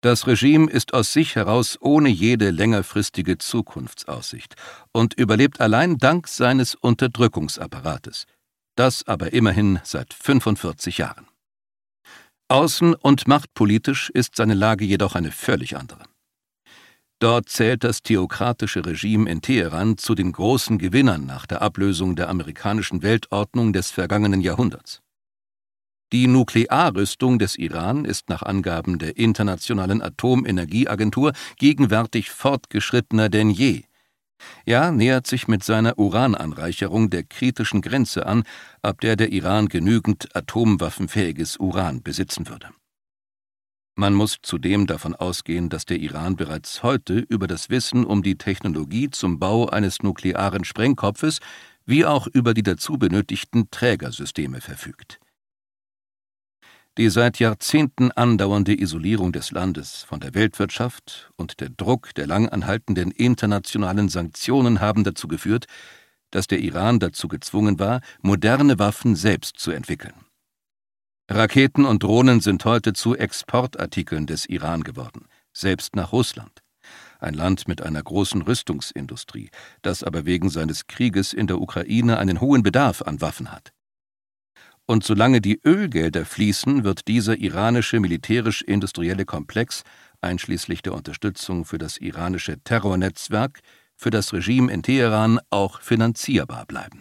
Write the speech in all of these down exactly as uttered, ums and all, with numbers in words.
Das Regime ist aus sich heraus ohne jede längerfristige Zukunftsaussicht und überlebt allein dank seines Unterdrückungsapparates. Das aber immerhin seit fünfundvierzig Jahren. Außen- und machtpolitisch ist seine Lage jedoch eine völlig andere. Dort zählt das theokratische Regime in Teheran zu den großen Gewinnern nach der Ablösung der amerikanischen Weltordnung des vergangenen Jahrhunderts. Die Nuklearrüstung des Iran ist nach Angaben der Internationalen Atomenergieagentur gegenwärtig fortgeschrittener denn je. Ja, nähert sich mit seiner Urananreicherung der kritischen Grenze an, ab der der Iran genügend atomwaffenfähiges Uran besitzen würde. Man muss zudem davon ausgehen, dass der Iran bereits heute über das Wissen um die Technologie zum Bau eines nuklearen Sprengkopfes wie auch über die dazu benötigten Trägersysteme verfügt. Die seit Jahrzehnten andauernde Isolierung des Landes von der Weltwirtschaft und der Druck der lang anhaltenden internationalen Sanktionen haben dazu geführt, dass der Iran dazu gezwungen war, moderne Waffen selbst zu entwickeln. Raketen und Drohnen sind heute zu Exportartikeln des Iran geworden, selbst nach Russland, ein Land mit einer großen Rüstungsindustrie, das aber wegen seines Krieges in der Ukraine einen hohen Bedarf an Waffen hat. Und solange die Ölgelder fließen, wird dieser iranische militärisch-industrielle Komplex, einschließlich der Unterstützung für das iranische Terrornetzwerk, für das Regime in Teheran auch finanzierbar bleiben.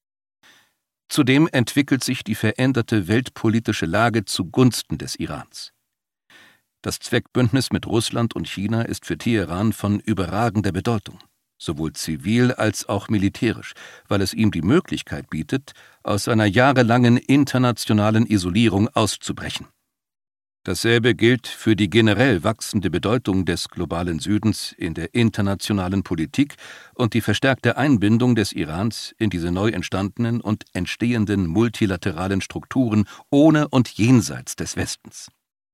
Zudem entwickelt sich die veränderte weltpolitische Lage zugunsten des Irans. Das Zweckbündnis mit Russland und China ist für Teheran von überragender Bedeutung, sowohl zivil als auch militärisch, weil es ihm die Möglichkeit bietet, aus seiner jahrelangen internationalen Isolierung auszubrechen. Dasselbe gilt für die generell wachsende Bedeutung des globalen Südens in der internationalen Politik und die verstärkte Einbindung des Irans in diese neu entstandenen und entstehenden multilateralen Strukturen ohne und jenseits des Westens.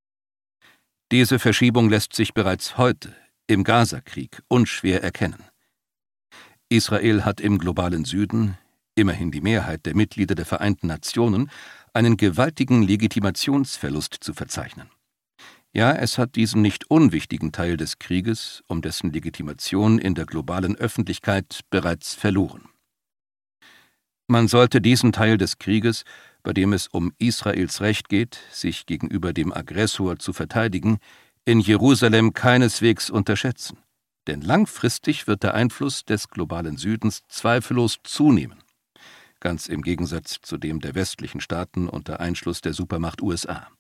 Diese Verschiebung lässt sich bereits heute im Gazakrieg unschwer erkennen. Israel hat im globalen Süden, immerhin die Mehrheit der Mitglieder der Vereinten Nationen, einen gewaltigen Legitimationsverlust zu verzeichnen. Ja, es hat diesen nicht unwichtigen Teil des Krieges, um dessen Legitimation in der globalen Öffentlichkeit bereits verloren. Man sollte diesen Teil des Krieges, bei dem es um Israels Recht geht, sich gegenüber dem Aggressor zu verteidigen, in Jerusalem keineswegs unterschätzen. Denn langfristig wird der Einfluss des globalen Südens zweifellos zunehmen, ganz im Gegensatz zu dem der westlichen Staaten unter Einschluss der Supermacht U S A.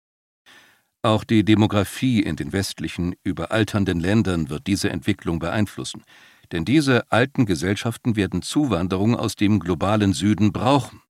Auch die Demografie in den westlichen, überalternden Ländern wird diese Entwicklung beeinflussen, denn diese alten Gesellschaften werden Zuwanderung aus dem globalen Süden brauchen.